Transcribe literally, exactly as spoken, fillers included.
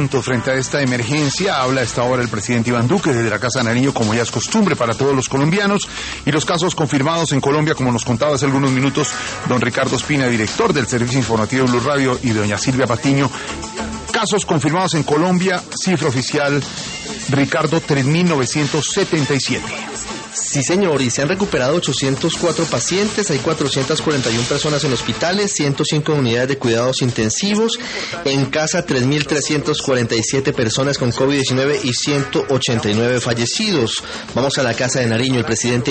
asuntos frente a esta emergencia. Habla a esta hora el presidente Iván Duque desde la Casa de Nariño, como ya es costumbre para todos los colombianos. Y los casos confirmados en Colombia, como nos contaba hace algunos minutos don Ricardo Espina, director del Servicio Informativo de Blue Radio, y doña Silvia Patiño. Casos confirmados en Colombia, cifra oficial, Ricardo, tres mil novecientos setenta y siete. Sí, señor, y se han recuperado ochocientos cuatro pacientes, hay cuatrocientas cuarenta y una personas en hospitales, ciento cinco unidades de cuidados intensivos, en casa tres mil trescientas cuarenta y siete personas con COVID diecinueve y ciento ochenta y nueve fallecidos. Vamos a la Casa de Nariño, el presidente